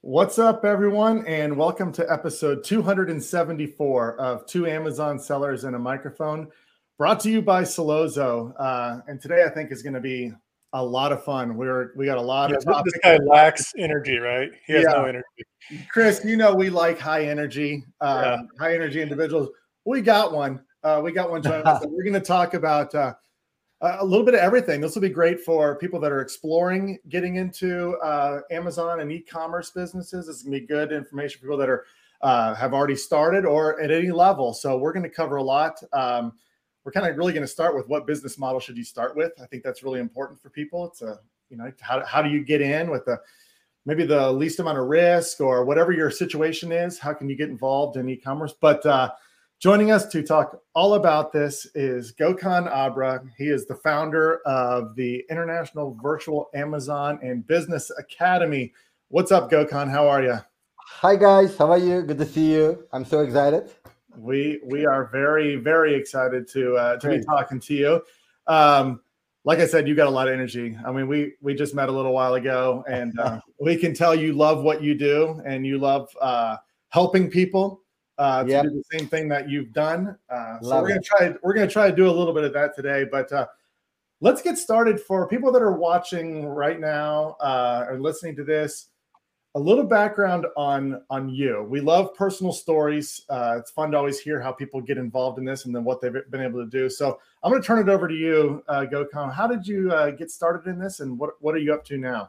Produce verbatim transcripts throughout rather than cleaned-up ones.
What's up, everyone, and welcome to episode two hundred seventy-four of Two Amazon Sellers and a Microphone, brought to you by Solozo. Uh, and today, I think, is going to be a lot of fun. We're we got a lot Yeah, of topics. This guy lacks energy, right? He has Yeah. no energy. Chris, you know we like high energy, uh, Yeah. high energy individuals. We got one. Uh, we got one joining us. We're going to talk about uh, a little bit of everything. This will be great for people that are exploring getting into uh, Amazon and e-commerce businesses. This is going to be good information for people that are uh, have already started or at any level. So we're going to cover a lot. Um, we're kind of really going to start with what business model should you start with. I think that's really important for people. It's a you know how how do you get in with the maybe the least amount of risk or whatever your situation is. How can you get involved in e-commerce? But uh, joining us to talk all about this is Gokhan Abra. He is the founder of the International Virtual Amazon and Business Academy. What's up, Gokhan? How are you? Hi, guys. How are you? Good to see you. I'm so excited. We we are very, very excited to uh, to Great. be talking to you. Um, like I said, you got a lot of energy. I mean, we we just met a little while ago, and uh, we can tell you love what you do, and you love uh, helping people. Uh, to Yep. do the same thing that you've done. Uh, so Love we're gonna it. try. We're gonna try to do a little bit of that today. But uh, let's get started. For people that are watching right now uh, or listening to this, a little background on on you. We love personal stories. Uh, it's fun to always hear how people get involved in this and then what they've been able to do. So I'm going to turn it over to you, uh, Gokhan. How did you uh, get started in this, and what what are you up to now?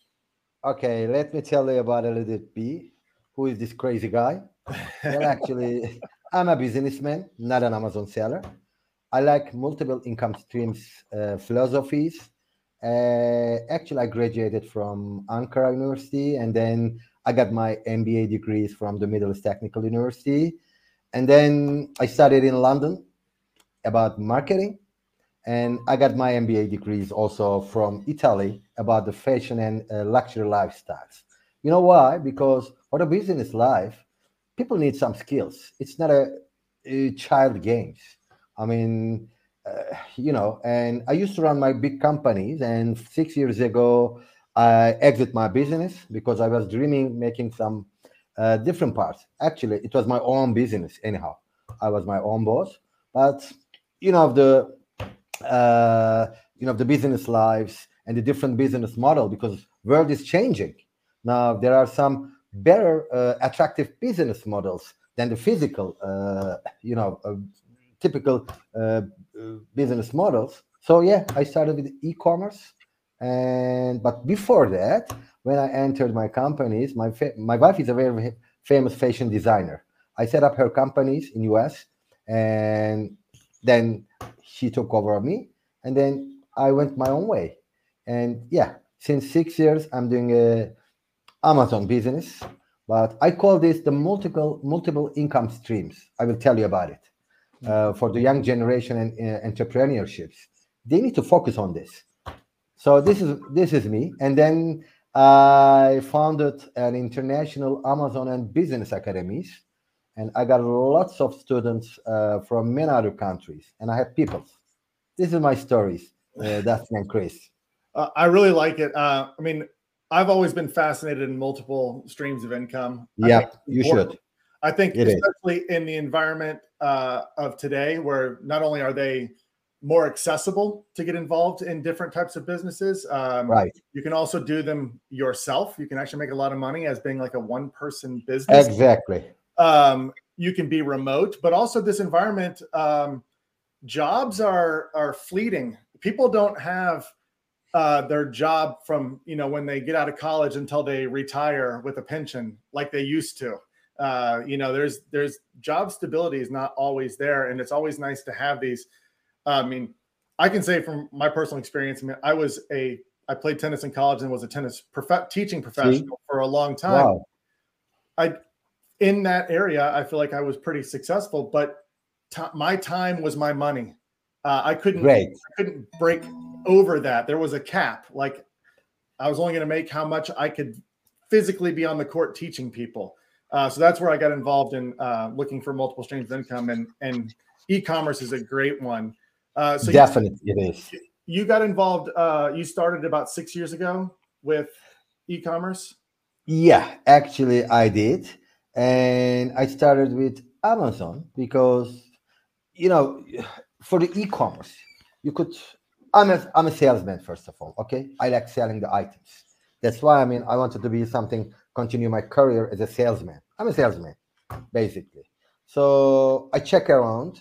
Okay, let me tell you about a little bit B. Who is this crazy guy? Well, actually, I'm a businessman, not an Amazon seller. I like multiple income streams uh, philosophies. Uh, actually, I graduated from Ankara University, and then I got my M B A degrees from the Middle East Technical University. And then I studied in London about marketing. And I got my M B A degrees also from Italy about the fashion and uh, luxury lifestyles. You know why? Because for the business life, people need some skills. It's not a, a child games. I mean, uh, you know, and I used to run my big companies, and six years ago, I exit my business because I was dreaming making some uh, different parts. Actually, it was my own business anyhow. I was my own boss, but you know the uh, you know the business lives and the different business model because world is changing now. There are some better uh, attractive business models than the physical uh, you know uh, typical uh, uh, business models. So yeah, I started with e-commerce, and but before that, when I entered my companies, my fa- my wife is a very famous fashion designer. I set up her companies in US, and then she took over me, and then I went my own way. And yeah, since six years, I'm doing a Amazon business, but I call this the multiple multiple income streams. I will tell you about it. Uh, for the young generation and uh, entrepreneurships, they need to focus on this. So this is this is me, and then I founded an international Amazon and business academies, and I got lots of students uh, from many other countries, and I have people. This is my stories. Uh, that's and Chris. Uh, I really like it. Uh, I mean, I've always been fascinated in multiple streams of income. I Yeah, think it's you important. should. I think, It is. especially in the environment uh, of today, where not only are they more accessible to get involved in different types of businesses, um, Right. you can also do them yourself. You can actually make a lot of money as being like a one-person business. Exactly. Um, you can be remote, but also this environment, um, jobs are are fleeting. People don't have uh, their job from you know when they get out of college until they retire with a pension like they used to. Uh, you know, there's there's job stability is not always there, and it's always nice to have these. I mean, I can say from my personal experience, I mean, I was a I played tennis in college and was a tennis prof- teaching professional for a long time. Wow. I in that area, I feel like I was pretty successful, but t- my time was my money. Uh, I couldn't Great. I couldn't break over that. There was a cap. Like I was only going to make how much I could physically be on the court teaching people. Uh, so that's where I got involved in uh, looking for multiple streams of income, and and e-commerce is a great one. Uh, so Definitely, it is. you, you got involved. Uh, you started about six years ago with e-commerce. Yeah, actually, I did. And I started with Amazon because, you know, for the e-commerce, you could, I'm a, I'm a salesman, first of all. Okay. I like selling the items. That's why, I mean, I wanted to be something, continue my career as a salesman. I'm a salesman, basically. So I check around,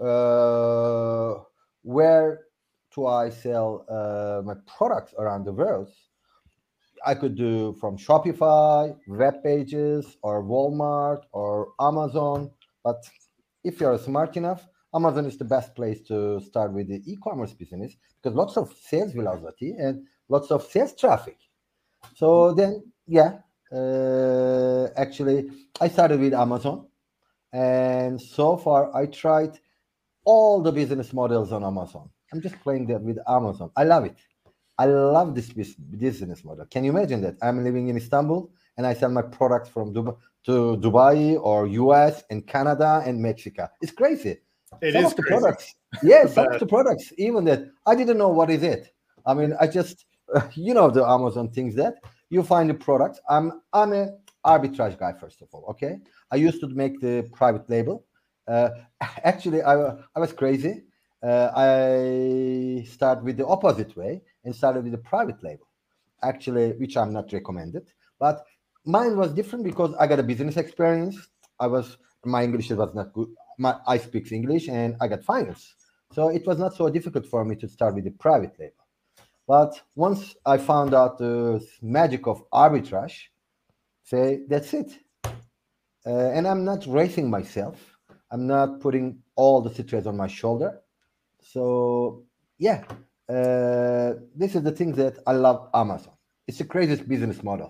uh, where do I sell uh, my products around the world. I could do from Shopify, web pages, or Walmart, or Amazon. But if you're smart enough, Amazon is the best place to start with the e-commerce business because lots of sales velocity and lots of sales traffic. So then, yeah, uh, actually, I started with Amazon, and so far I tried all the business models on Amazon. I'm just playing that with Amazon. I love it. I love this bus- business model. Can you imagine that? I'm living in Istanbul and I sell my products from Dubai to Dubai or U S and Canada and Mexico. It's crazy. It Some is of the crazy. products, yeah, some of But the products, even that I didn't know what is it. I mean, I just, you know, the Amazon things that you find the products. I'm I'm a arbitrage guy first of all. Okay, I used to make the private label. Uh, Actually, I I was crazy. Uh, I start with the opposite way and started with the private label, actually, which I'm not recommended. But mine was different because I got a business experience. I was my English was not good. My I speak English and I got finance, so it was not so difficult for me to start with the private label. But once I found out the magic of arbitrage, say that's it. Uh, and I'm not racing myself. I'm not putting all the stress on my shoulder. So yeah, uh, this is the thing that I love Amazon. It's the craziest business model.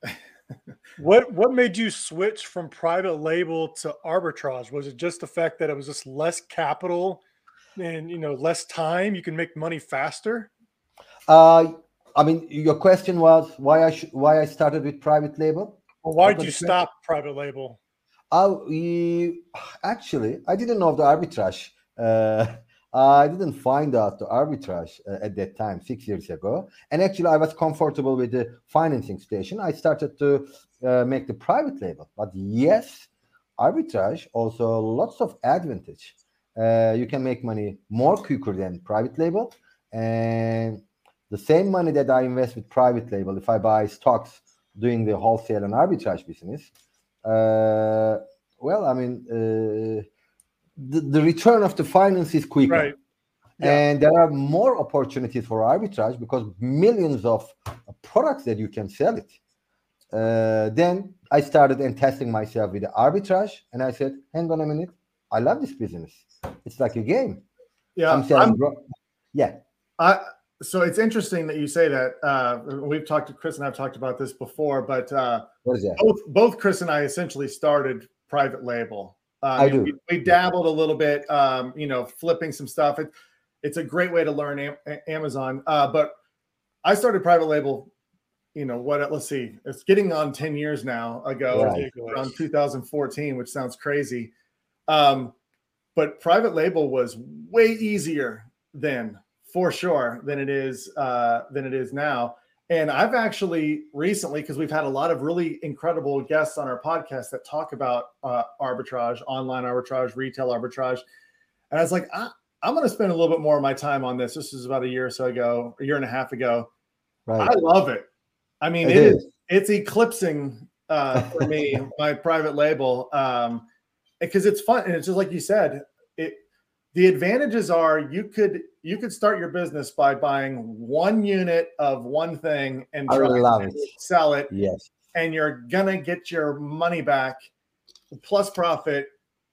What what made you switch from private label to arbitrage? Was it just the fact that it was just less capital and you know less time? You can make money faster. Uh, I mean, your question was why I sh- why I started with private label. Well, What why'd was you the question? stop private label? Oh, we, actually, I didn't know of the arbitrage. Uh, I didn't find out the arbitrage uh, at that time, six years ago. And actually, I was comfortable with the financing station. I started to uh, make the private label. But yes, arbitrage also lots of advantage. Uh, you can make money more quicker than private label, and the same money that I invest with private label, if I buy stocks doing the wholesale and arbitrage business, uh, well, I mean, uh, the, the return of the finance is quicker. Right. Yeah. And there are more opportunities for arbitrage because millions of products that you can sell it. Uh, then I started and testing myself with the arbitrage, and I said, "Hang on a minute, I love this business. It's like a game. yeah, I'm selling, I'm bro- yeah, I so it's interesting that you say that. Uh, we've talked to Chris and I've talked about this before, but uh, what is that? both both Chris and I essentially started private label. Um, I you know, do. we, we dabbled a little bit, um, you know, flipping some stuff. It, it's a great way to learn Am- Amazon. Uh, but I started private label. You know what? Let's see. It's getting on ten years now ago, Right. around two thousand fourteen, which sounds crazy. Um, but private label was way easier then, for sure, than it is uh, than it is now. And I've actually recently, because we've had a lot of really incredible guests on our podcast that talk about uh, arbitrage, online arbitrage, retail arbitrage, and I was like, I, I'm going to spend a little bit more of my time on this. This is about a year or so ago, a year and a half ago. Right. I love it. I mean, It it is is. it's eclipsing uh, for me my private label. Um, because it's fun and it's just like you said, it the advantages are you could you could start your business by buying one unit of one thing and I try love it. to sell it, Yes. and you're gonna get your money back plus profit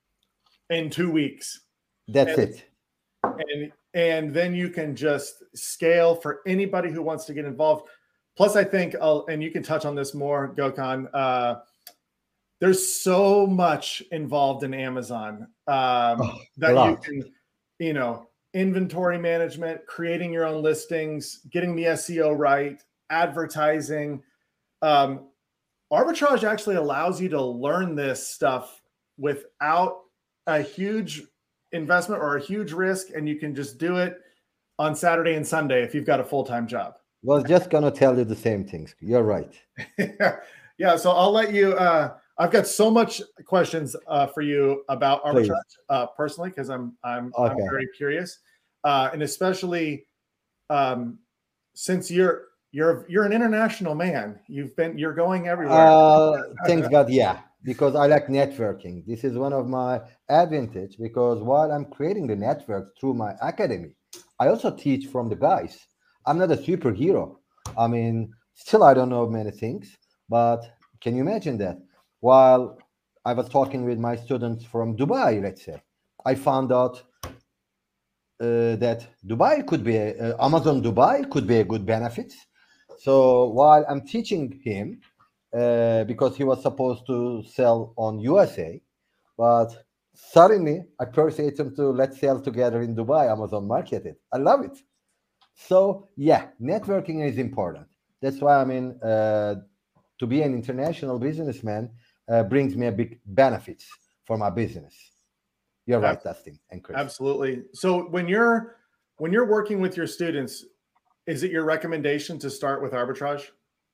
in two weeks. That's and, it. and and then you can just scale for anybody who wants to get involved. Plus, I think, I'll, and you can touch on this more, Gokhan. Uh, there's so much involved in Amazon um, Oh, a that you lot. can, you know, inventory management, creating your own listings, getting the S E O right, advertising. Um, arbitrage actually allows you to learn this stuff without a huge investment or a huge risk, and you can just do it on Saturday and Sunday if you've got a full-time job. Was just gonna tell you the same things. You're right. Yeah, so I'll let you. Uh, I've got so much questions uh, for you about arbitrage uh, personally, because I'm I'm okay. I'm very curious, uh, and especially um, since you're you're you're an international man. You've been you're going everywhere. Uh, thanks God, yeah, because I like networking. This is one of my advantage, because while I'm creating the networks through my academy, I also teach from the guys. I'm not a superhero. I mean, still I don't know many things, but can you imagine that? While I was talking with my students from Dubai, let's say, I found out uh, that Dubai could be a, uh, Amazon Dubai could be a good benefit. So while I'm teaching him, uh, because he was supposed to sell on U S A, but suddenly I persuaded him to let's sell together in Dubai, Amazon market it. I love it. So yeah, networking is important. That's why I mean, uh, to be an international businessman uh, brings me a big benefits for my business. You're right, Dustin and Chris. Absolutely. So when you're when you're working with your students, is it your recommendation to start with arbitrage?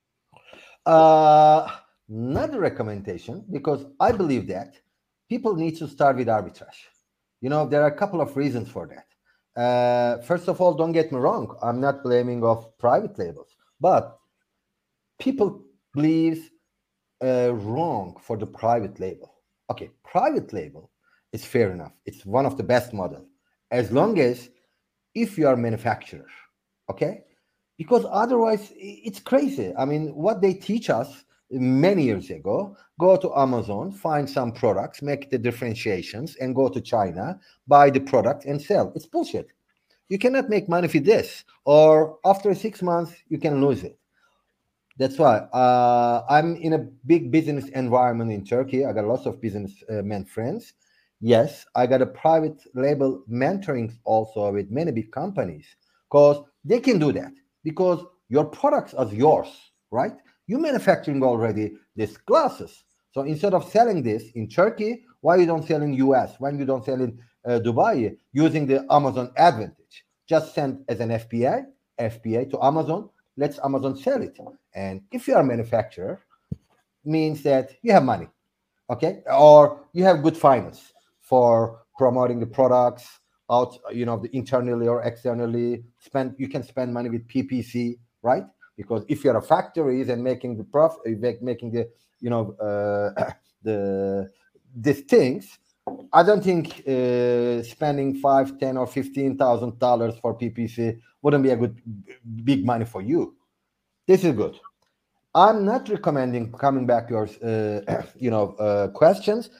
Uh, not a recommendation, because I believe that people need to start with arbitrage. You know, there are a couple of reasons for that. Uh, first of all, don't get me wrong. I'm not blaming of private labels, but people believe uh, wrong for the private label. Okay, private label is fair enough. It's one of the best models, as long as if you are a manufacturer, okay? Because otherwise it's crazy. I mean, what they teach us many years ago, go to Amazon, find some products, make the differentiations, and go to China, buy the product and sell. It's bullshit. You cannot make money with this, or after six months, you can lose it. That's why uh, I'm in a big business environment in Turkey. I got lots of businessmen friends. Yes, I got a private label mentoring also with many big companies, because they can do that, because your products are yours, right? You're manufacturing already these glasses. So instead of selling this in Turkey, why you don't sell in U S? Why you don't sell in uh, Dubai using the Amazon advantage? Just send as an F B A, F B A to Amazon. Let's Amazon sell it. And if you are a manufacturer, means that you have money, okay? Or you have good finance for promoting the products out, you know, internally or externally. Spend you can spend money with P P C, right? Because if you're a factory and making the profit, making the, you know, uh, the these things, I don't think uh, spending five, ten, or fifteen thousand dollars for P P C wouldn't be a good big money for you. This is good. I'm not recommending, coming back to your, uh, you know, uh, questions.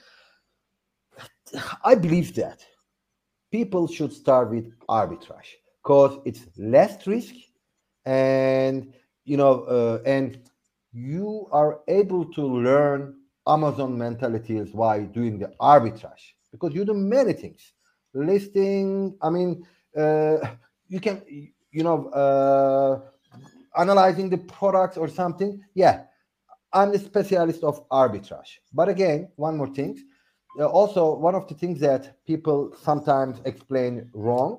I believe that people should start with arbitrage, because it's less risk, and you know, uh, and you are able to learn Amazon mentalities while doing the arbitrage, because you do many things. Listing, I mean, uh, you can, you know, uh, analyzing the products or something. Yeah, I'm the specialist of arbitrage. But again, one more thing. Uh, also, one of the things that people sometimes explain wrong,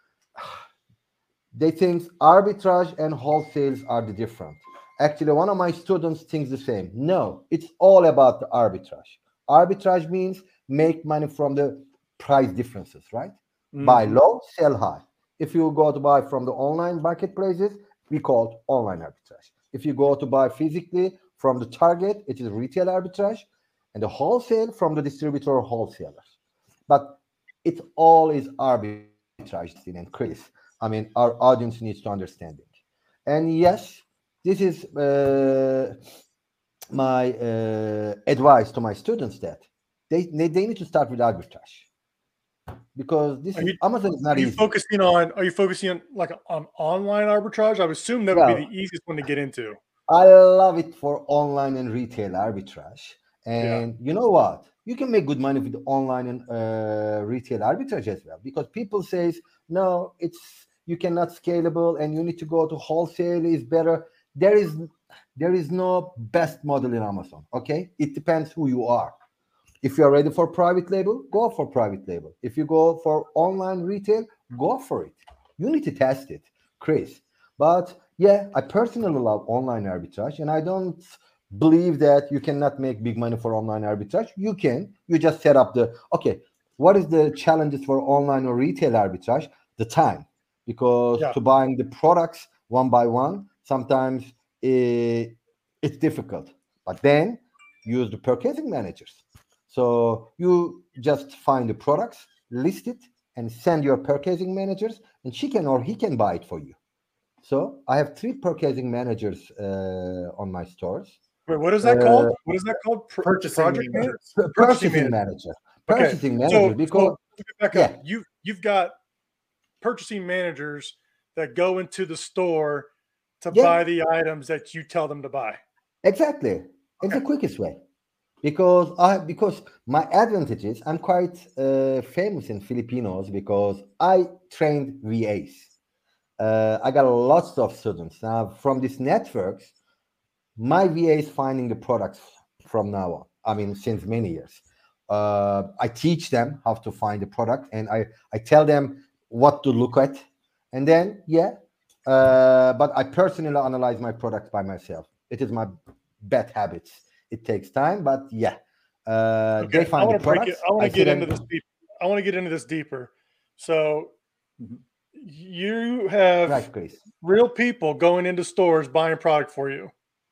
they think arbitrage and wholesales are the different. Actually, one of my students thinks the same. No, it's all about the arbitrage. Arbitrage means make money from the price differences, right? Mm-hmm. Buy low, sell high. If you go to buy from the online marketplaces, we call it online arbitrage. If you go to buy physically from the target, it is retail arbitrage, and the wholesale from the distributor or wholesalers. But it all is arbitrage, and Chris. I mean, our audience needs to understand it. And yes, this is uh, my uh, advice to my students, that they, they they need to start with arbitrage, because this are is you, Amazon is not are you easy. focusing on are you focusing on like on online arbitrage? I would assume that would well, be the easiest one to get into. I love it for online and retail arbitrage. And yeah. You know what? You can make good money with online and uh, retail arbitrage as well, because people say, no, it's you cannot scalable and you need to go to wholesale is better. There is there is no best model in Amazon, okay? It depends who you are. If you are ready for private label, go for private label. If you go for online retail, go for it. You need to test it, Chris. But yeah, I personally love online arbitrage, and I don't believe that you cannot make big money for online arbitrage, you can. You just set up the, okay, what is the challenges for online or retail arbitrage? The time. Because Yeah. to buying the products one by one, sometimes it, it's difficult. But then use the purchasing managers. So you just find the products, list it, and send your purchasing managers, and she can or he can buy it for you. So I have three purchasing managers uh, on my stores. Wait, what is that Uh, called? What is that called? Pr- Purchasing project man- managers. P- Purchasing, manager. manager. Okay, Purchasing so- manager. Because so let me back yeah. up. You you've got purchasing managers that go into the store to Yeah. buy the items that you tell them to buy. exactly, it's the Okay. quickest way. Because I because my advantage is I'm quite uh, famous in Filipinos because I trained V As. Uh, I got lots of students now from these networks. My V A is finding the products from now on. I mean, since many years. Uh, I teach them how to find the product, and I I tell them what to look at, and then yeah. Uh, but I personally analyze my product by myself. It is my bad habits. It takes time, but yeah. Uh, Okay, they I find want the to break products. it. I want I to see get into them- this deep. I want to get into this deeper. So Mhm. you have Right, Chris. real people going into stores buying product for you.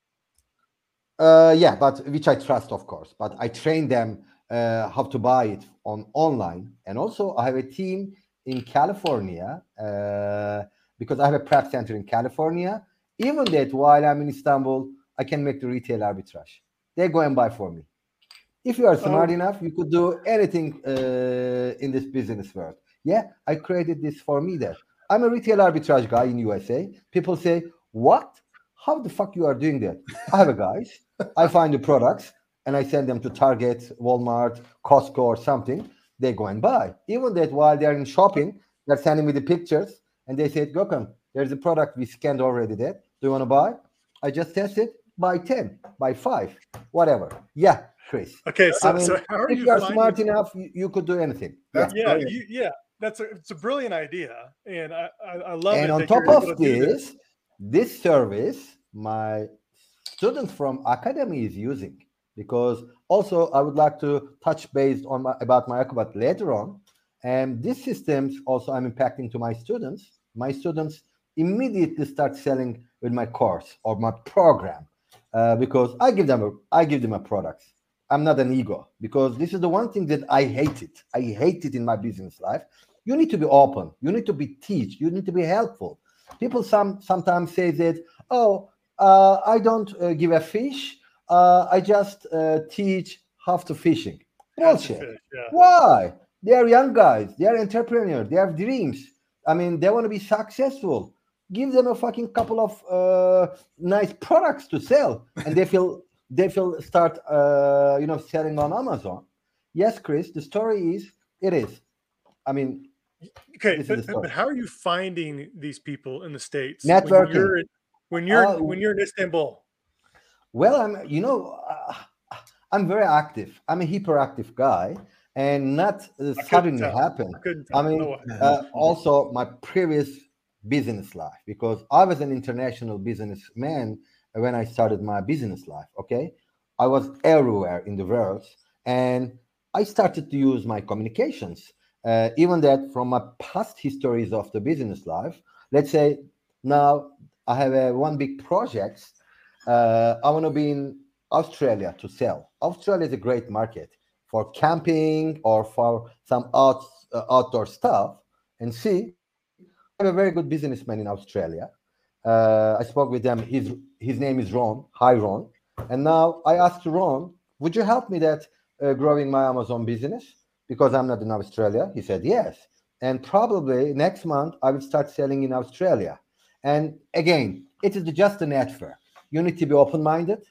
Uh, yeah, but which I trust, of course. But I train them uh, how to buy it on online, and also I have a team in California uh, because I have a prep center in California. Even that, while I'm in Istanbul, I can make the retail arbitrage. They go and buy for me. If you are smart Oh. enough, you could do anything uh, in this business world. Yeah, I created this for me. There, I'm a retail arbitrage guy in U S A. People say, "What? How the fuck you are doing that?" I have a guys. I find the products and I send them to Target, Walmart, Costco, or something. They go and buy. Even that, while they're in shopping, they're sending me the pictures and they said, "Gökhan, there's a product we scanned already. That do you want to buy?" I just test it. Buy ten, buy five, whatever. Yeah, Chris. Okay, so, I mean, so how are if you you are finding- smart enough, you, you could do anything. That's yeah. Yeah, brilliant. you, yeah, that's a it's a brilliant idea, and I I, I love it. And on that top you're able of to do this, this service, my students from academy is using, because also I would like to touch base on my, about my Acrobat later on. And these systems also I'm impacting to my students. My students immediately start selling with my course or my program uh, because I give them a, I give them a product. I'm not an ego, because this is the one thing that I hate it. I hate it in my business life. You need to be open. You need to be teach. You need to be helpful. People some sometimes say that, oh, uh, I don't uh, give a fish. Uh, I just uh, teach how to fishing. How to Bullshit. fish, yeah. Why? They are young guys. They are entrepreneurs. They have dreams. I mean, they want to be successful. Give them a fucking couple of uh, nice products to sell, and they feel they feel start uh, you know selling on Amazon. Yes, Chris. The story is it is. I mean, Okay, this is but, the but, story. but how are you finding these people in the States? Networking. When you're when you're, Uh, when you're in Istanbul. Well, I'm, you know, uh, I'm very active. I'm a hyperactive guy, and not uh, couldn't suddenly tell. happen. I couldn't I tell. mean, No way. uh, also my previous business life, because I was an international businessman when I started my business life. Okay, I was everywhere in the world, and I started to use my communications. Uh, even that from my past histories of the business life. Let's say now I have a one big project. Uh, I want to be in Australia to sell. Australia is a great market for camping or for some out, uh, outdoor stuff. And see, I have a very good businessman in Australia. Uh, I spoke with them. His his name is Ron. Hi, Ron. And now I asked Ron, would you help me that uh, growing my Amazon business? Because I'm not in Australia. He said yes. And probably next month I will start selling in Australia. And again, it is just a network. You need to be open-minded.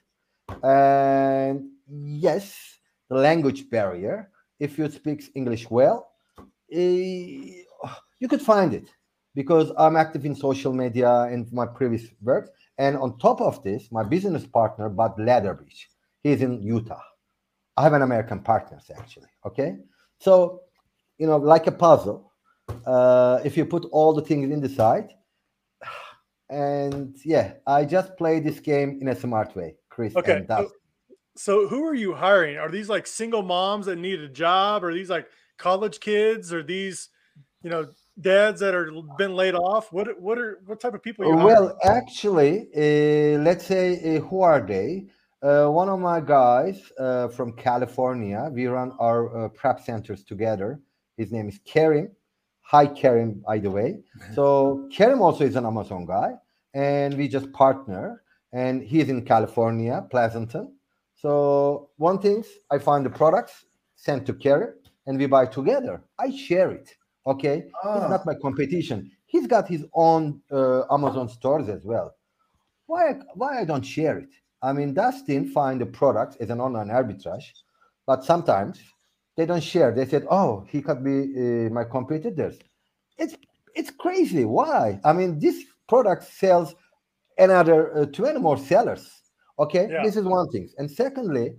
And yes, the language barrier. If you speak English well, eh, you could find it, because I'm active in social media and my previous work. And on top of this, my business partner, Bud Leatherbridge, he's in Utah. I have an American partners, actually. Okay. So, you know, like a puzzle, uh, if you put all the things in the side, and yeah, I just play this game in a smart way, Chris. Chris Okay. and Dustin. So, so who are you hiring? Are these like single moms that need a job? Are these like college kids? Are these, you know, dads that are been laid off? What what are what type of people are you hiring? Well, actually, uh, let's say uh, who are they? Uh, one of my guys uh, from California. We run our uh, prep centers together. His name is Karim. Hi, Karim, by the way. So Karim also is an Amazon guy, and we just partner. And he's in California, Pleasanton. So one thing, I find the products, sent to Karim, and we buy together. I share it. Okay, Ah. it's not my competition. He's got his own uh, Amazon stores as well. Why? Why I don't share it? I mean, Dustin find the products as an online arbitrage, but sometimes they don't share. They said, "Oh, he could be uh, my competitors." It's it's crazy. Why? I mean, this product sells another uh, twenty more sellers. Okay, Yeah. this is one thing. And secondly,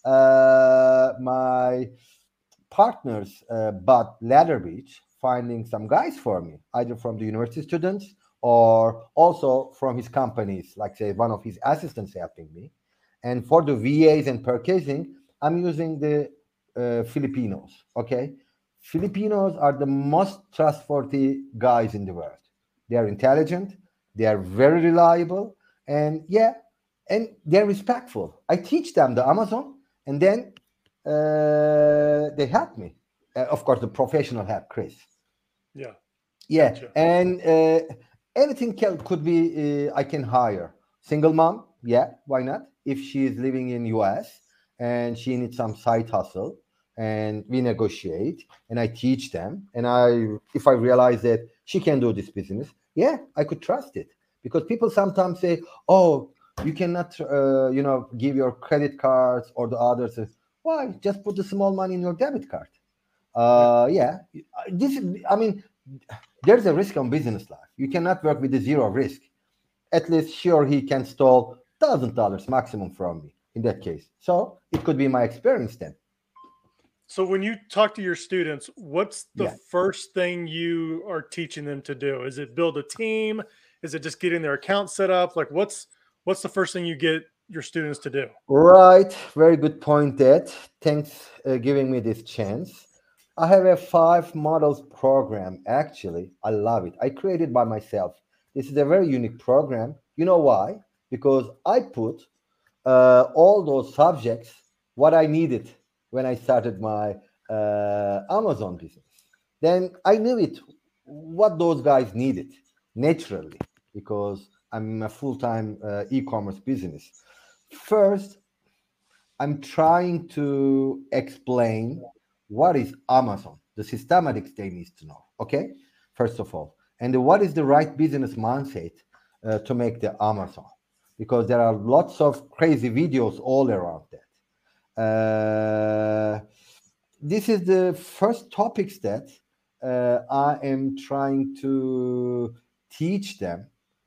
uh, my partners, uh, but Ladder Beach, finding some guys for me, either from the university students or also from his companies, like say one of his assistants helping me. And for the V As and purchasing, I'm using the uh, Filipinos. Okay, Filipinos are the most trustworthy guys in the world. They are intelligent, they are very reliable, and yeah, and they're respectful. I teach them the Amazon, and then uh, they help me. Uh, of course, the professional help, Chris. Yeah. Yeah, Gotcha. and uh, anything can, could be uh, I can hire single mom. Yeah, why not? If she is living in U S and she needs some side hustle, and we negotiate, and I teach them, and I if I realize that she can do this business, yeah, I could trust it, because people sometimes say, "Oh, you cannot, uh, you know, give your credit cards or the others." Why? Just put the small money in your debit card. Uh, yeah, this is, I mean, there's a risk on business life. You cannot work with the zero risk. At least sure he can stole thousand dollars maximum from me in that case. So it could be my experience then. So when you talk to your students, what's the Yeah. first thing you are teaching them to do? Is it build a team? Is it just getting their account set up? Like what's what's the first thing you get your students to do? Right, very good point, Dad. Thanks uh, giving me this chance. I have a five models program. Actually, I love it. I created by myself. This is a very unique program. You know why? Because I put uh, all those subjects what I needed when I started my uh, Amazon business. Then I knew it what those guys needed naturally, because I'm a full-time uh, e-commerce business. First, I'm trying to explain what is Amazon, the systematics they need to know. Okay, first of all, and what is the right business mindset uh, to make the Amazon, because there are lots of crazy videos all around that. Uh, this is the first topics that uh, I am trying to teach them.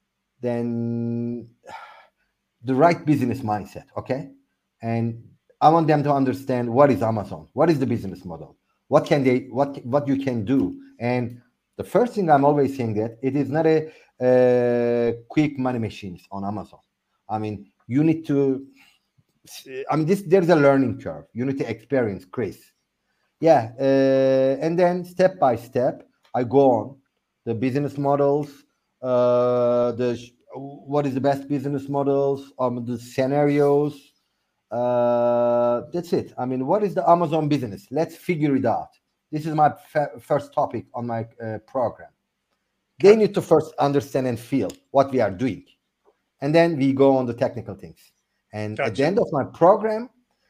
Then the right business mindset, okay? And I want them to understand what is Amazon, what is the business model, what can they, what what you can do. And the first thing I'm always saying that it is not a, a quick money machines on Amazon. I mean, you need to. I mean, this there's a learning curve. You need to experience, Chris. Yeah, uh, and then step by step, I go on the business models, uh, the what is the best business models, um, the scenarios. Uh, that's it. I mean, what is the Amazon business? Let's figure it out. This is my f- first topic on my uh, program. They need to first understand and feel what we are doing, and then we go on the technical things. And Gotcha. at the end of my program,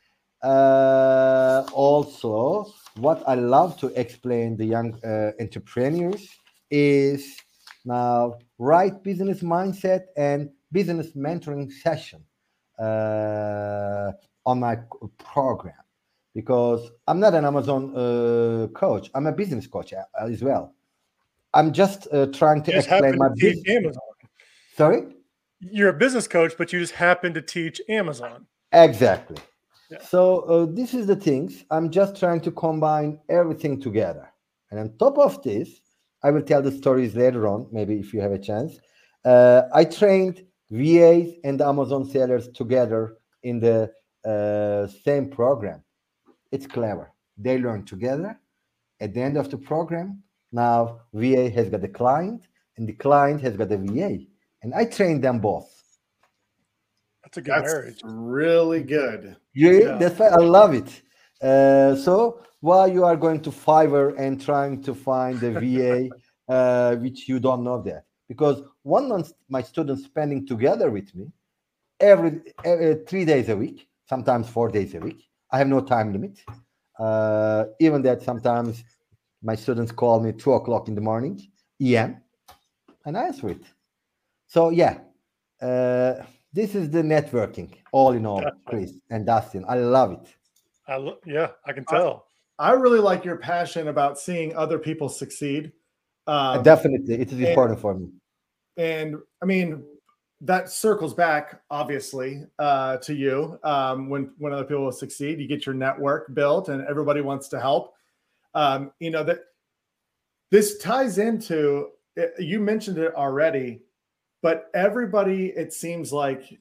uh, also what I love to explain the young uh, entrepreneurs is now right business mindset and business mentoring session uh, on my program, because I'm not an Amazon uh, coach. I'm a business coach as well. I'm just uh, trying to You just explain happen my to teach business. Amazon. Sorry? You're a business coach, but you just happen to teach Amazon. Exactly. Yeah. So uh, this is the things. I'm just trying to combine everything together. And on top of this, I will tell the stories later on, maybe if you have a chance. Uh, I trained V As and Amazon sellers together in the uh, same program. It's clever. They learn together. At the end of the program, now V A has got the client, and the client has got the V A, and I train them both. That's a good That's marriage. really good. Yeah, Yeah. that's why I love it. Uh, so while you are going to Fiverr and trying to find the V A, uh, which you don't know that, because one month my students spending together with me every, every three days a week, sometimes four days a week. I have no time limit. Uh, even that sometimes my students call me two o'clock in the morning, E M, and I answer it. So yeah, uh, this is the networking, all in all, Chris and Dustin. I love it. I lo- yeah, I can tell. I really like your passion about seeing other people succeed. Um, Definitely, it is and- important for me. And I mean, that circles back obviously uh, to you. Um, when when other people succeed, you get your network built, and everybody wants to help. Um, you know that this ties into. You mentioned it already, but everybody, it seems like,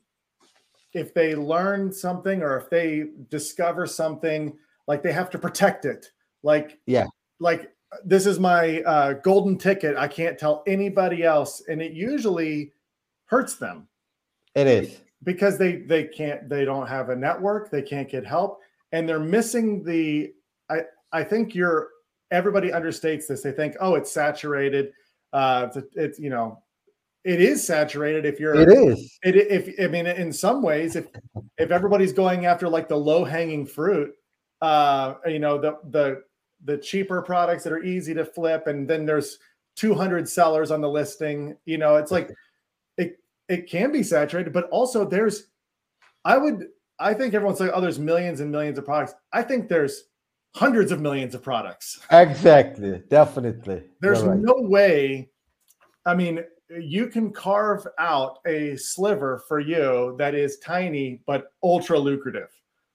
if they learn something or if they discover something, like they have to protect it. Like Yeah. Like this is my uh, golden ticket. I can't tell anybody else, and it usually hurts them. It is. Because they they can't they don't have a network, they can't get help, and they're missing the I I think you're everybody understates this. They think, oh, it's saturated. Uh it's, it's you know, it is saturated if you're It is. it if I mean in some ways, if if everybody's going after like the low-hanging fruit, uh you know, the the the cheaper products that are easy to flip, and then there's two hundred sellers on the listing, you know, it's like it it can be saturated, but also there's, I would, I think everyone's like, oh, there's millions and millions of products. I think there's hundreds of millions of products. Exactly. Definitely. There's You're right. no way. I mean, you can carve out a sliver for you that is tiny, but ultra lucrative.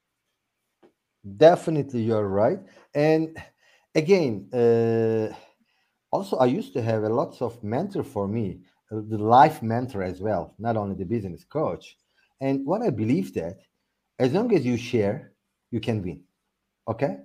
Definitely, you're right. And again, uh, also, I used to have a lots of mentor for me, uh, the life mentor as well, not only the business coach. And what I believe that as long as you share, you can win. Okay.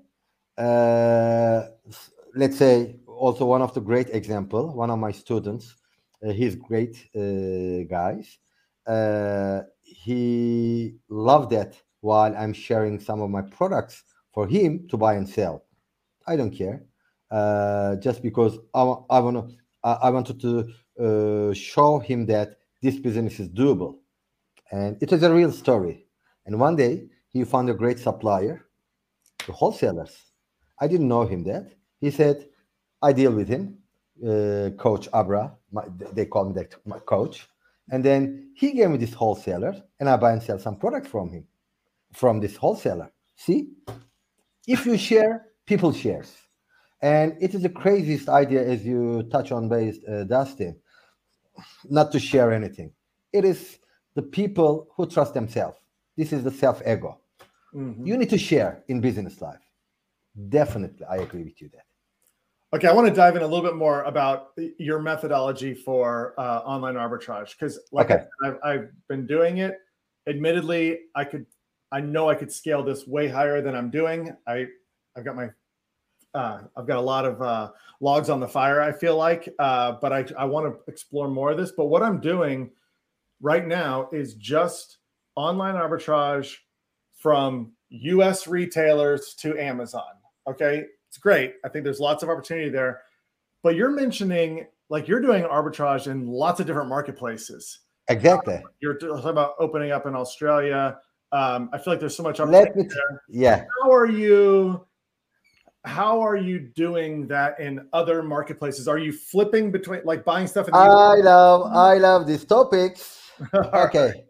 Uh, s- let's say also one of the great example, one of my students, uh, he's great uh, guys. Uh, he loved that while I'm sharing some of my products for him to buy and sell. I don't care, uh, just because I, wa- I want to. I, I wanted to uh, show him that this business is doable, and it is a real story. And one day he found a great supplier, the wholesalers. I didn't know him that. He said, I deal with him, uh, Coach Abra. My, they call me that my coach. And then he gave me this wholesaler, and I buy and sell some products from him, from this wholesaler. See, if you share, people shares. And it is the craziest idea, as you touch on base, uh, Dustin, not to share anything. It is the people who trust themselves. This is the self-ego. Mhm. You need to share in business life. Definitely, I agree with you there. Okay, I want to dive in a little bit more about your methodology for uh, online arbitrage, because like Okay. I, I've, I've been doing it. Admittedly, I could, I know I could scale this way higher than I'm doing. I, I've got my, uh, I've got a lot of uh, logs on the fire, I feel like, uh, but I, I want to explore more of this. But what I'm doing right now is just online arbitrage from U S retailers to Amazon. Okay. It's great. I think there's lots of opportunity there, but you're mentioning like you're doing arbitrage in lots of different marketplaces. Exactly. Uh, you're talking about opening up in Australia. Um, I feel like there's so much opportunity Let me, t- there. yeah. How are you? How are you doing that in other marketplaces? Are you flipping between, like buying stuff in the I love, I love these topics. U S? Okay.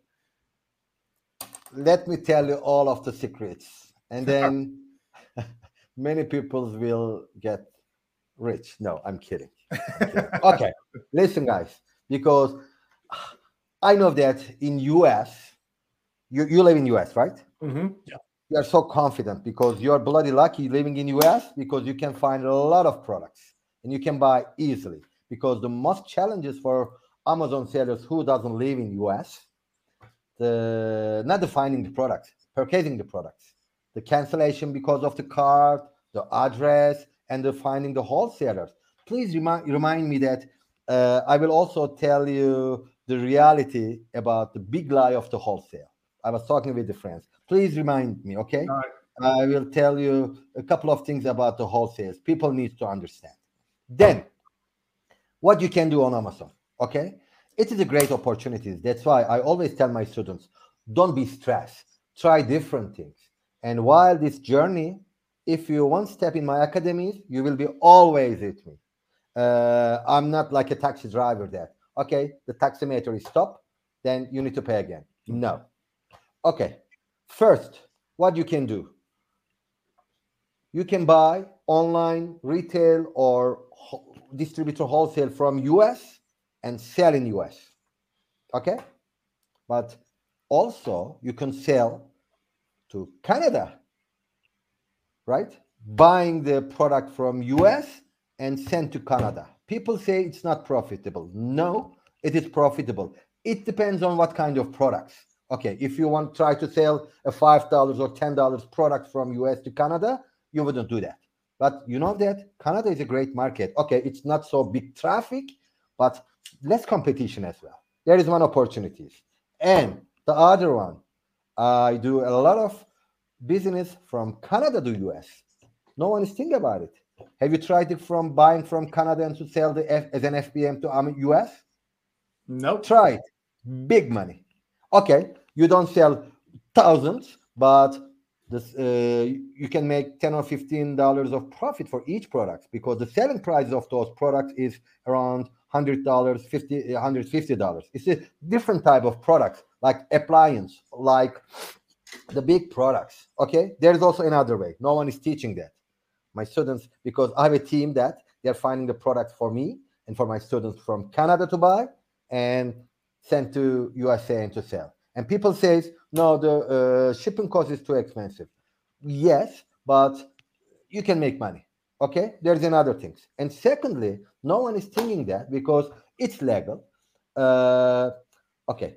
Let me tell you all of the secrets, and then many people will get rich. No, I'm kidding. I'm kidding. Okay, listen, guys, because I know that in U S, you, you live in U S, right? Mm-hmm. You are so confident because you are bloody lucky living in U S because you can find a lot of products and you can buy easily. Because the most challenges for Amazon sellers who doesn't live in U S, the not defining the products, purchasing the products, the cancellation because of the card, the address, and the finding the wholesalers. Please remind remind me that uh, I will also tell you the reality about the big lie of the wholesale. I was talking with the friends. Please remind me, okay? All right. I will tell you a couple of things about the wholesales. People need to understand. Then, what you can do on Amazon, okay? It is a great opportunity. That's why I always tell my students, don't be stressed. Try different things. And while this journey, if you one step in my academies, you will be always with me. Uh, I'm not like a taxi driver there. Okay, the taximeter is stopped, then you need to pay again. No. Okay, first, what you can do, you can buy online, retail, or ho- distributor wholesale from U S and sell in U S. Okay, but also you can sell to Canada, right? Buying the product from U S and send to Canada. People say it's not profitable. No, it is profitable. It depends on what kind of products. Okay, if you want to try to sell a five dollars or ten dollars product from U S to Canada, you wouldn't do that. But you know that Canada is a great market. Okay, it's not so big traffic, but less competition as well. There is one opportunity. And the other one, I do a lot of business from Canada to U S. No one is thinking about it. Have you tried it from buying from Canada and to sell the F, as an F B M to um, U S? Nope. Try it. Big money. Okay, you don't sell thousands, but this uh, you can make ten or fifteen dollars of profit for each product because the selling price of those products is around hundred dollars, fifty, hundred fifty dollars. It's a different type of products, like appliance, like the big products. Okay, there is also another way. No one is teaching that. My students, because I have a team that they're finding the product for me and for my students from Canada to buy and send to U S A and to sell. And people say, no, the uh, shipping cost is too expensive. Yes, but you can make money. Okay, there's another things. And secondly, no one is thinking that because it's legal. Uh, okay,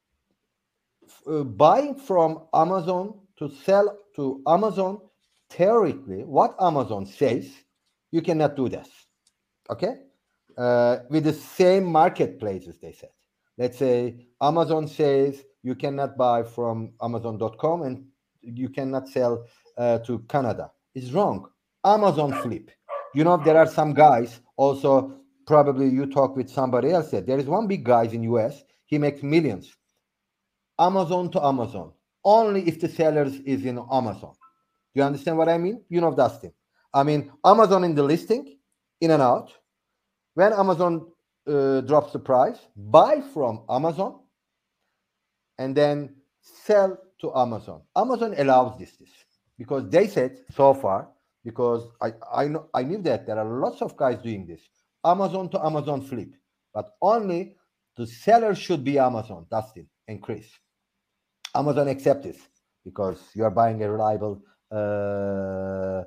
uh, buying from Amazon to sell to Amazon, theoretically, what Amazon says, you cannot do this. Okay, uh, with the same marketplaces, they said. Let's say Amazon says you cannot buy from Amazon dot com and you cannot sell uh, to Canada. It's wrong. Amazon flip. You know, there are some guys also, probably you talk with somebody else that there is one big guy in U S, he makes millions. Amazon to Amazon, only if the sellers is in Amazon. Do you understand what I mean? You know, Dustin. I mean, Amazon in the listing, in and out. When Amazon uh, drops the price, buy from Amazon, and then sell to Amazon. Amazon allows this, this because they said so far, because I, I know I knew that there are lots of guys doing this. Amazon to Amazon flip, but only the seller should be Amazon, Dustin and Chris. Amazon accept this because you are buying a reliable uh,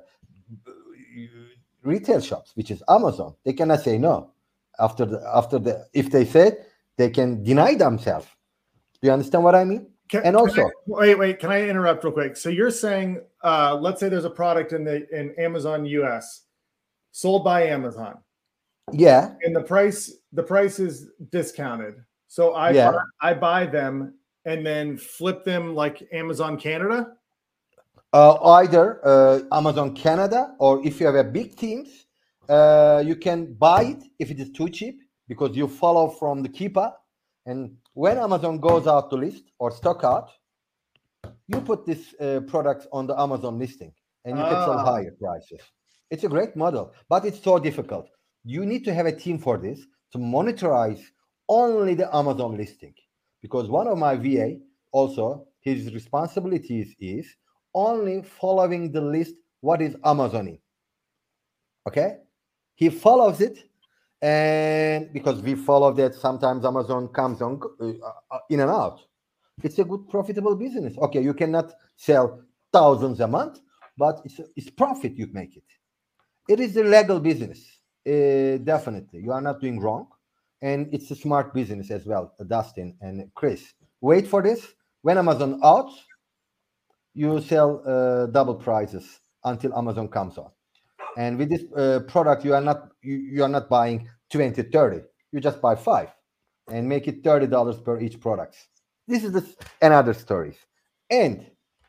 retail shops, which is Amazon. They cannot say no. After the after the if they said, they can deny themselves. Do you understand what I mean? Can, and also, I, wait, wait. Can I interrupt real quick? So you're saying, uh, let's say there's a product in the in Amazon U S sold by Amazon. Yeah. And the price the price is discounted. So I yeah. buy, I buy them and then flip them like Amazon Canada. Uh, either uh, Amazon Canada, or if you have a big teams, uh, you can buy it if it is too cheap because you follow from the keeper. And when Amazon goes out to list or stock out, you put this uh, product on the Amazon listing and you can sell higher prices. It's a great model, but it's so difficult. You need to have a team for this to monitorize only the Amazon listing, because one of my V A also, his responsibilities is only following the list what is Amazoning. Okay, he follows it, and because we follow that, sometimes Amazon comes on uh, in and out. It's a good profitable business. Okay, you cannot sell thousands a month, but it's it's profit you make it. It is a legal business, uh, definitely. You are not doing wrong, and it's a smart business as well, Dustin and Chris. Wait for this. When Amazon out, you sell uh, double prices until Amazon comes on. And with this uh, product, you are not you, you are not buying twenty, thirty. You just buy five and make it thirty dollars per each product. This is the, another story. And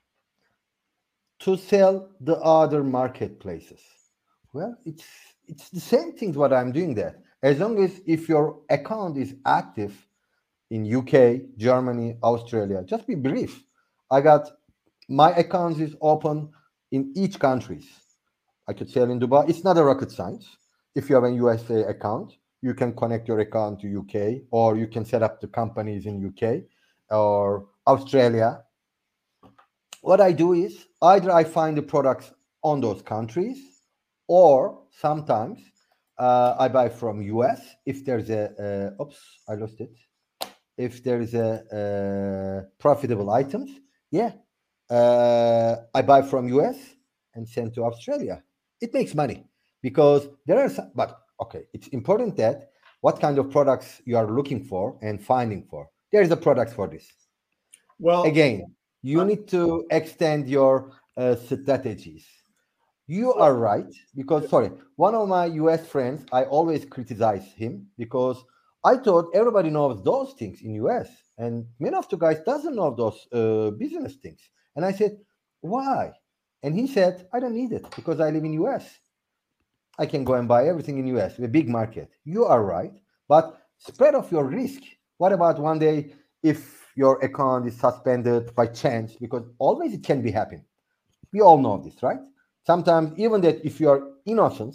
to sell the other marketplaces, well, it's it's the same thing what I'm doing there. As long as if your account is active in U K, Germany, Australia, just be brief. I got my account is open in each countries. I could sell in Dubai. It's not a rocket science. If you have a U S A account, you can connect your account to U K, or you can set up the companies in U K or Australia. What I do is either I find the products on those countries, or sometimes uh, I buy from U S if there's a, uh, oops, I lost it. If there is a, uh, profitable items, yeah, uh, I buy from U S and send to Australia. It makes money because there are some, but okay, it's important that what kind of products you are looking for and finding for. There is a product for this. Well, again, you need to extend your uh, strategies. You are right, because sorry, one of my U S friends, I always criticize him because I thought everybody knows those things in U S, and many of the guys doesn't know those uh, business things. And I said, why? And he said, I don't need it because I live in U S. I can go and buy everything in U S, a big market. You are right, but spread off your risk. What about one day if your account is suspended by chance? Because always it can be happen. We all know this, right? Sometimes even that if you are innocent,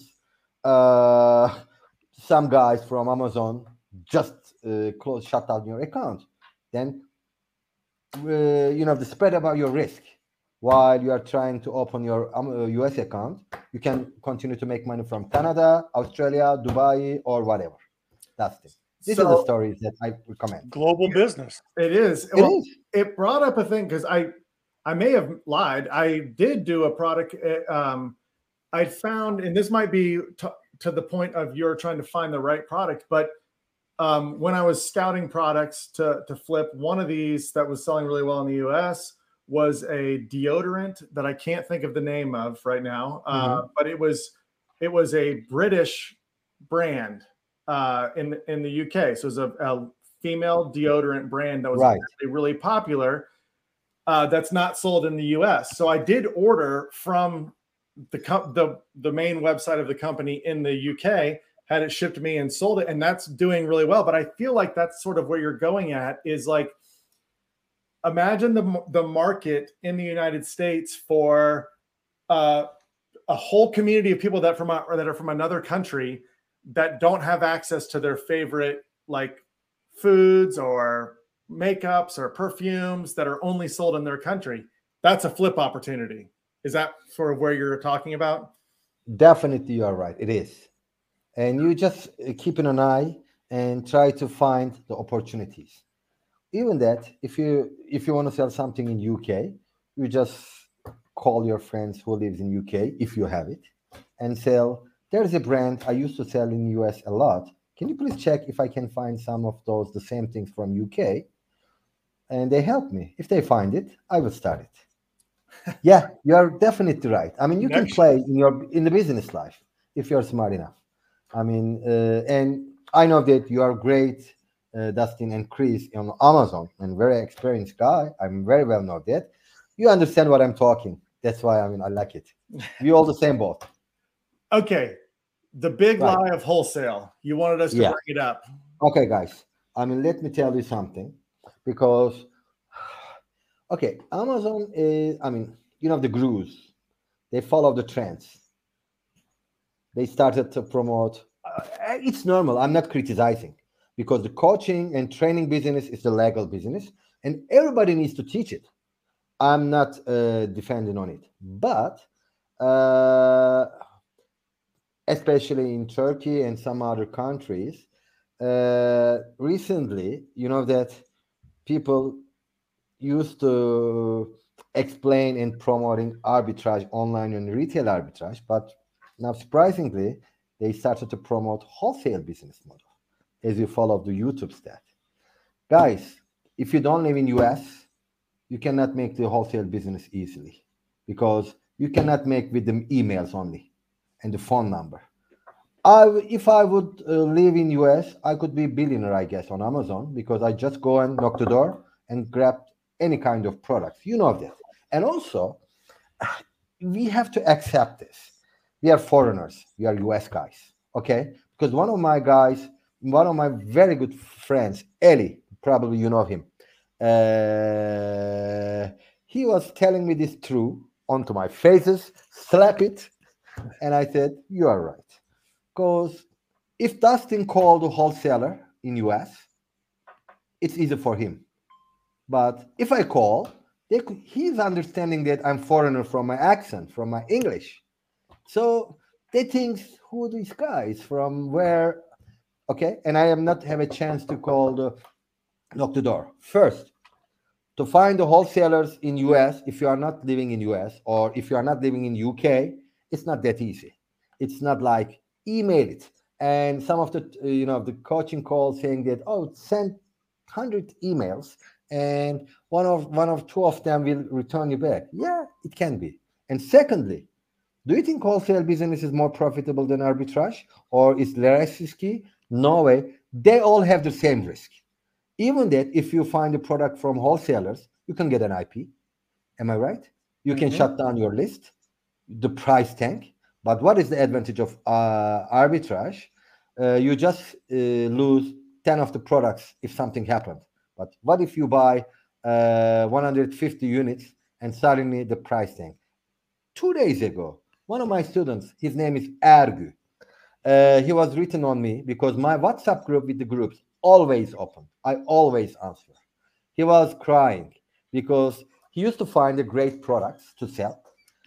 uh, some guys from Amazon just uh, close, shut down your account. Then, uh, you know, the spread about your risk. While you are trying to open your um, U S account, you can continue to make money from Canada, Australia, Dubai, or whatever. That's it. These so, are the stories that I recommend. Global business. It is. It well, is. It brought up a thing because I, I may have lied. I did do a product. Um, I found, and this might be to, to the point of you're trying to find the right product, but um, when I was scouting products to to flip, one of these that was selling really well in the U S was a deodorant that I can't think of the name of right now, uh, mm-hmm. but it was it was a British brand uh, in in the U K. So it was a, a female deodorant brand that was right. really, really popular. Uh, that's not sold in the U S. So I did order from the the the main website of the company in the U K, had it shipped to me and sold it, and that's doing really well. But I feel like that's sort of where you're going at is like, imagine the the market in the United States for uh, a whole community of people that from a, or that are from another country that don't have access to their favorite like foods or makeups or perfumes that are only sold in their country. That's a flip opportunity. Is that sort of where you're talking about? Definitely, you are right. It is. And you just keeping an eye and try to find the opportunities. Even that, if you if you want to sell something in U K, you just call your friends who lives in U K, if you have it, and sell. There's a brand I used to sell in U S a lot. Can you please check if I can find some of those, the same things from U K? And they help me. If they find it, I will start it. Yeah, you are definitely right. I mean, you Next. can play in your in the business life if you're smart enough. I mean, uh, and I know that you are great, uh, Dustin and Chris, on Amazon, and very experienced guy. I'm very well know that. You understand what I'm talking. That's why I mean I like it. We all the same boat. Okay, the big right. lie of wholesale. You wanted us to yeah. bring it up. Okay, guys. I mean, let me tell you something, because. Okay, Amazon is, I mean, you know, the gurus, they follow the trends. They started to promote, uh, it's normal, I'm not criticizing, because the coaching and training business is the legal business, and everybody needs to teach it. I'm not uh, defending on it. But, uh, especially in Turkey and some other countries, uh, recently, you know, that people used to explain and promoting arbitrage online and retail arbitrage, but now surprisingly, they started to promote wholesale business model as you follow the YouTube stat. Guys, if you don't live in U S, you cannot make the wholesale business easily because you cannot make with the emails only and the phone number. I, if I would uh, live in U S, I could be billionaire, I guess, on Amazon because I just go and knock the door and grab any kind of products. You know that. And also, we have to accept this. We are foreigners. We are U S guys, okay? Because one of my guys, one of my very good friends, Eli, probably you know him, uh, he was telling me this true onto my faces, slap it, and I said, you are right. Because if Dustin called a wholesaler in U S, it's easy for him. But if I call, they could, he's understanding that I'm foreigner from my accent, from my English. So they think, who are these guys from where? Okay, and I am not have a chance to call the knock the door. First, to find the wholesalers in U S, if you are not living in U S or if you are not living in U K, it's not that easy. It's not like email it. And some of the, you know, the coaching calls saying that, oh, send one hundred emails and one of one of two of them will return you back. Yeah, it can be. And secondly, do you think wholesale business is more profitable than arbitrage or is less risky? No way. They all have the same risk. Even that if you find a product from wholesalers, you can get an I P. Am I right? You can mm-hmm. shut down your list, the price tank. But what is the advantage of uh, arbitrage? Uh, you just uh, lose ten of the products if something happens. But what if you buy uh, one hundred fifty units and suddenly the price tank? Two days ago, one of my students, his name is Ergü. Uh, he was written on me because my WhatsApp group with the groups always open. I always answer. He was crying because he used to find the great products to sell.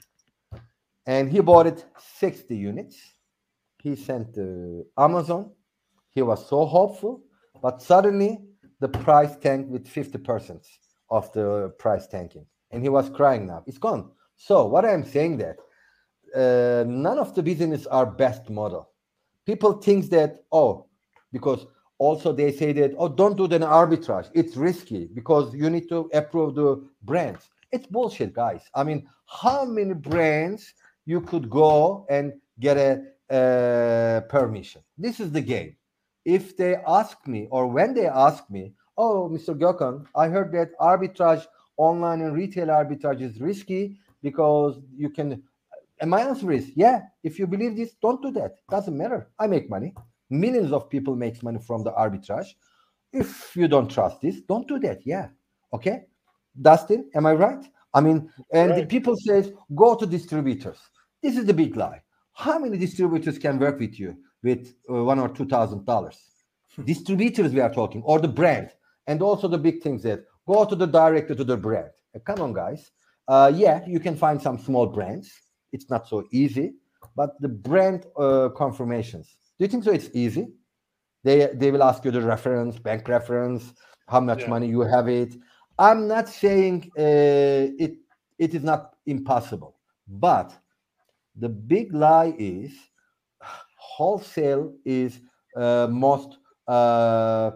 And he bought it sixty units. He sent to Amazon. He was so hopeful, but suddenly the price tanked with fifty percent of the price tanking. And he was crying now. It's gone. So what I'm saying that uh, none of the business are best model. People think that, oh, because also they say that, oh, don't do the arbitrage. It's risky because you need to approve the brands. It's bullshit, guys. I mean, how many brands you could go and get a uh, permission? This is the game. If they ask me, or when they ask me, oh, Mister Gökhan, I heard that arbitrage, online and retail arbitrage is risky because you can, and my answer is, yeah, if you believe this, don't do that. Doesn't matter. I make money. Millions of people make money from the arbitrage. If you don't trust this, don't do that. Yeah. Okay. Dustin, am I right? I mean, and right. The people says, go to distributors. This is the big lie. How many distributors can work with you with uh, one or two thousand dollars? Distributors we are talking, or the brand. And also the big things that go to the director to the brand. Uh, come on, guys. Uh, yeah, you can find some small brands. It's not so easy, but the brand uh, confirmations. Do you think so? It's easy. They they will ask you the reference, bank reference, how much yeah. money you have it. I'm not saying uh, it it is not impossible, but the big lie is wholesale is uh, most uh,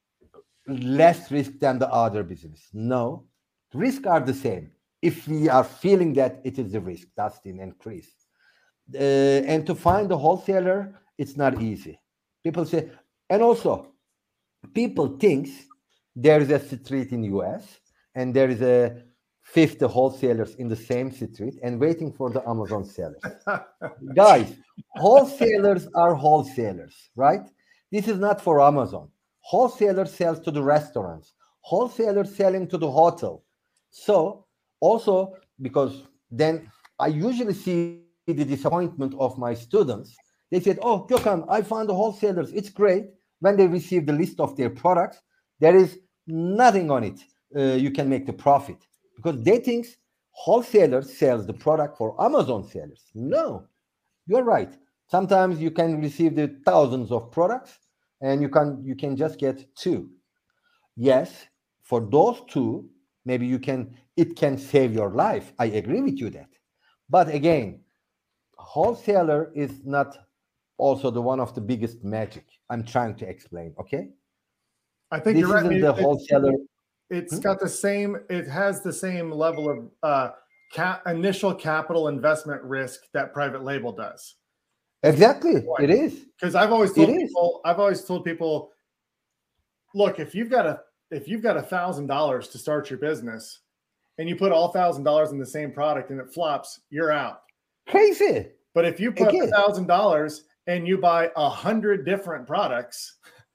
less risk than the other business. No, risks are the same. If we are feeling that it is the risk, Dustin and Chris. Uh, and to find a wholesaler, it's not easy. People say, and also, people think there is a street in U S and there is a fifty wholesalers in the same street and waiting for the Amazon sellers. Guys, wholesalers are wholesalers, right? This is not for Amazon. Wholesaler sells to the restaurants. Wholesaler selling to the hotel. So also, because then I usually see the disappointment of my students. They said, oh, Gökhan, I found the wholesalers. It's great. When they receive the list of their products, there is nothing on it. Uh, you can make the profit because they think wholesaler sells the product for Amazon sellers. No, you're right. Sometimes you can receive the thousands of products and you can you can just get two. Yes, for those two, maybe you can it can save your life. I agree with you that. But again, wholesaler is not also the one of the biggest magic I'm trying to explain. Okay, I think this you're right. isn't the wholesaler. it's Hmm? got the same, it has the same level of uh, cap, initial capital investment risk that private label does. Exactly, it is. Because I've always It told is. people, I've always told people, look, if you've got a if you've got a thousand dollars to start your business and you put all thousand dollars in the same product and it flops, you're out. Crazy. But if you put a Again, thousand dollars and you buy a hundred different products,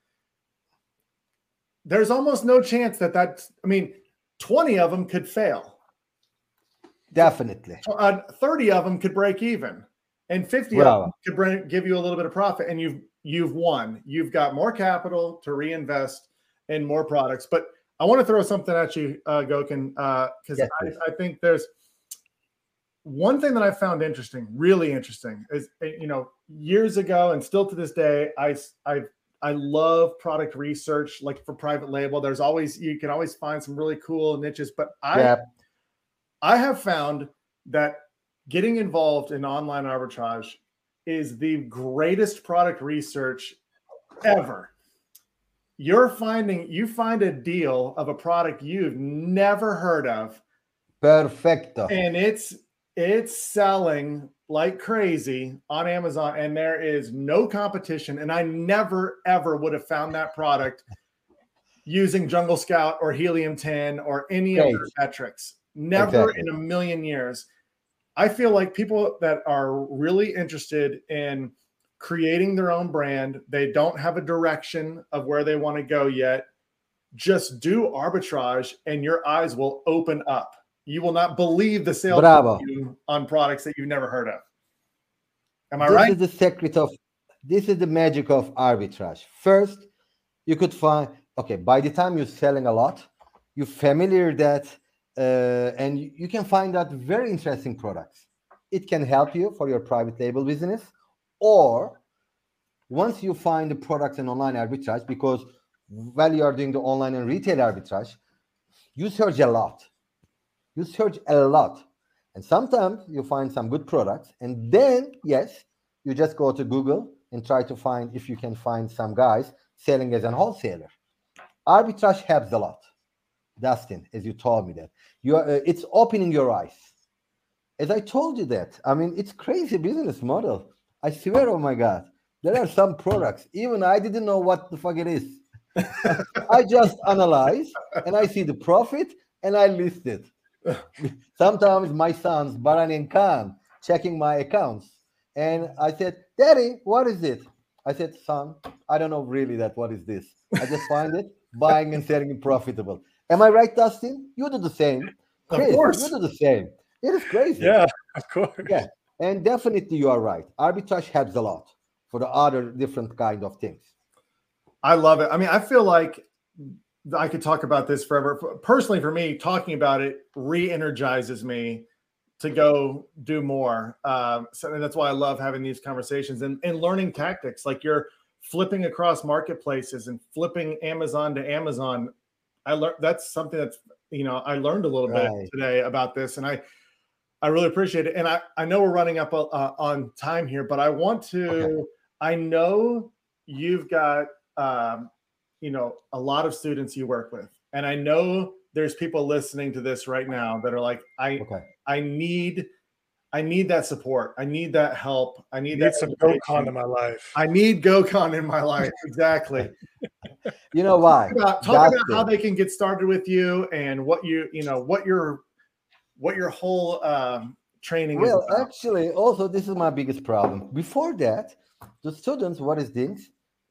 there's almost no chance that that, I mean, twenty of them could fail. definitely. Uh, thirty of them could break even, and fifty Bravo. of them could bring, give you a little bit of profit, and you've you've won. You've got more capital to reinvest in more products. But I want to throw something at you, uh, Gökhan, because Yes, I, please. I think there's one thing that I found interesting, really interesting, is you know years ago and still to this day, I I I love product research, like for private label. There's always you can always find some really cool niches, but I. Yeah. I have found that getting involved in online arbitrage is the greatest product research ever. You're finding, you find a deal of a product you've never heard of, Perfecto. and it's it's selling like crazy on Amazon, and there is no competition. And I never ever would have found that product using Jungle Scout or Helium ten or any Great. of their metrics. Never Exactly. in a million years. I feel like people that are really interested in creating their own brand, they don't have a direction of where they want to go yet. Just do arbitrage and your eyes will open up. You will not believe the sales Bravo. on products that you've never heard of. Am I This right? is the secret of, this is the magic of arbitrage. First, you could find, okay, by the time you're selling a lot, you're familiar that, uh, and you, you can find out very interesting products. It can help you for your private label business, or once you find the products in online arbitrage, because while you are doing the online and retail arbitrage, you search a lot. You search a lot. And sometimes you find some good products. And then, yes, you just go to Google and try to find if you can find some guys selling as a wholesaler. Arbitrage helps a lot, Dustin, as you told me that. You are, uh, it's opening your eyes. As I told you that, I mean, it's crazy business model. I swear, oh my God, there are some products, even I didn't know what the fuck it is. I just analyze and I see the profit and I list it. Sometimes my son's Baran and Khan checking my accounts. And I said, Daddy, what is it? I said, son, I don't know really that what is this. I just find it, buying and selling it profitable. Am I right, Dustin? You do the same. Chris, of course. you do the same. It is crazy. Yeah, of course. Yeah. And definitely you are right. Arbitrage helps a lot for the other different kind of things. I love it. I mean, I feel like I could talk about this forever. Personally, for me, talking about it re-energizes me to go do more. Um, so that's why I love having these conversations and, and learning tactics. Like you're flipping across marketplaces and flipping Amazon to Amazon. I learned that's something that's, you know, I learned a little Right. bit today about this, and I, I really appreciate it. And I, I know we're running up uh, on time here, but I want to, Okay. I know you've got, um, you know, a lot of students you work with, and I know there's people listening to this right now that are like, I, Okay. I need, I need that support. I need that help. I I need need that some education. Gokhan in my life. I need GoCon in my life. Exactly. You know why? Talk about, talk about Dustin. how they can get started with you and what you, you know, what your, what your whole um, training Well, is about. actually, also, this is my biggest problem. Before that, the students, what is this?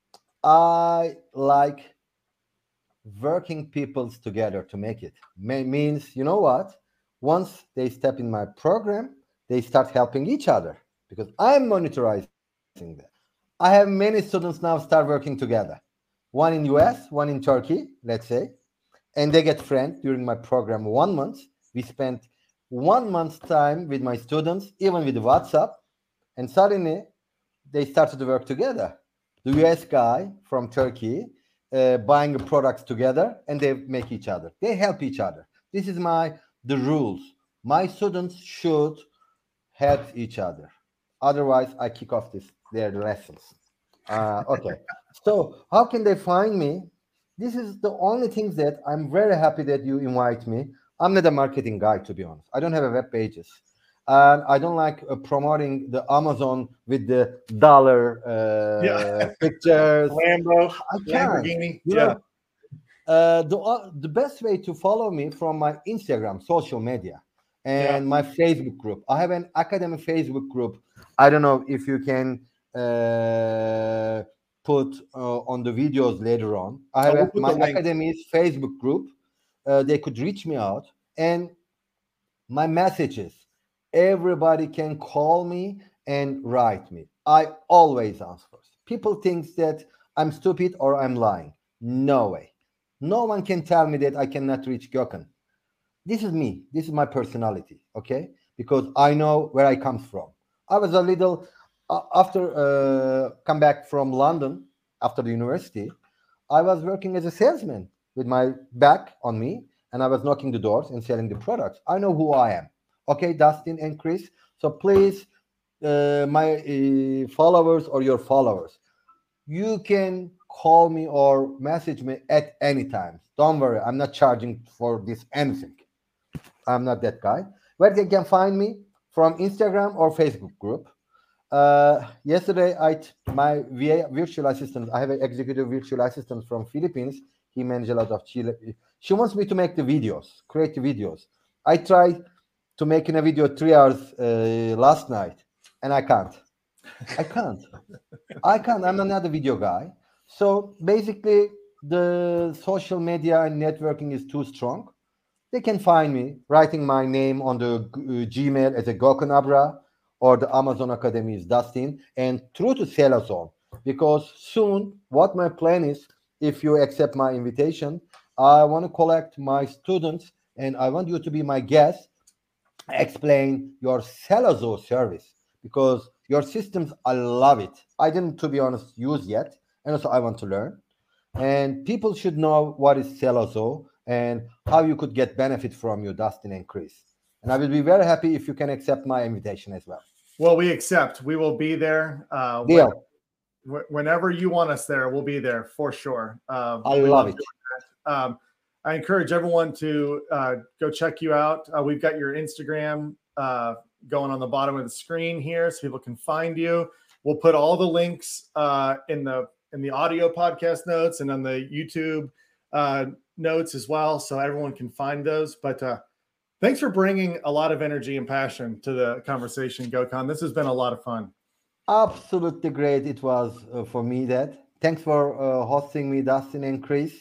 I like working peoples together to make it. May, means, you know what? Once they step in my program, they start helping each other because I'm monitoring them. I have many students now start working together. One in U S, one in Turkey, let's say, and they get friends during my program one month. We spent one month's time with my students, even with WhatsApp, and suddenly they started to work together. The U S guy from Turkey uh, buying the products together, and they make each other. They help each other. This is my the rules. My students should help each other. Otherwise, I kick off this their lessons. Uh, okay. So how can they find me? this is the only things that I'm very happy that you invite me. I'm not a marketing guy, to be honest. I don't have a web pages. And I don't like uh, promoting the Amazon with the dollar uh, Yeah. pictures. Lambo, I can't. Lamborghini. You Yeah. know, uh, the uh, the best way to follow me from my Instagram, social media, and Yeah. my Facebook group. I have an academy Facebook group. I don't know if you can uh, put uh, on the videos later on. I have Oh, we'll a, put my the link. academy's Facebook group. Uh, they could reach me out, and my messages. Everybody can call me and write me. I always answer. People think that I'm stupid or I'm lying. No way. No one can tell me that I cannot reach Gökhan. This is me. This is my personality, okay? Because I know where I come from. I was a little, uh, after uh, come back from London, after the university, I was working as a salesman with my back on me, and I was knocking the doors and selling the products. I know who I am. Okay, Dustin and Chris. So please, uh, my uh, followers or your followers, you can call me or message me at any time. Don't worry, I'm not charging for this anything. I'm not that guy. Where they can find me from Instagram or Facebook group. Uh, yesterday, I t- my V A virtual assistant. I have an executive virtual assistant from Philippines. He manages a lot of Chile. She wants me to make the videos, create the videos. I tried to make in a video three hours uh, last night, and I can't. I can't. I can't. I'm not a video guy. So basically, the social media and networking is too strong. They can find me writing my name on the uh, Gmail as a Gökhan Abra, or the Amazon Academy is Dustin, and through to Selazone. Because soon, what my plan is, if you accept my invitation, I want to collect my students, and I want you to be my guest, explain your Selazone service, because your systems, I love it. I didn't, to be honest, use yet, and also I want to learn. And people should know what is Selazone and how you could get benefit from you, Dustin and Chris. And I will be very happy if you can accept my invitation as well. Well, we accept. We will be there. Uh, Deal. when, whenever you want us there, we'll be there for sure. Uh, I we love it. Um, I encourage everyone to uh, go check you out. Uh, we've got your Instagram uh, going on the bottom of the screen here, so people can find you. We'll put all the links uh, in the in the audio podcast notes and on the YouTube uh, notes as well, so everyone can find those. But uh, thanks for bringing a lot of energy and passion to the conversation, Gökhan. This has been a lot of fun. Absolutely great. It was uh, for me that. Thanks for uh, hosting me, Dustin and Chris.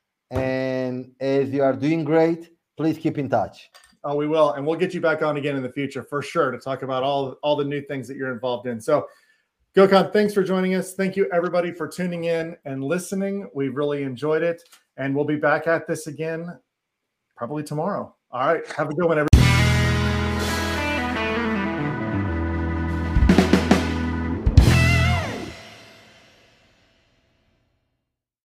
And as you are doing great, please keep in touch. Oh, we will. And we'll get you back on again in the future for sure to talk about all, all the new things that you're involved in. So, Gökhan, thanks for joining us. Thank you, everybody, for tuning in and listening. We really enjoyed it. And we'll be back at this again probably tomorrow. All right. Have a good one, everybody.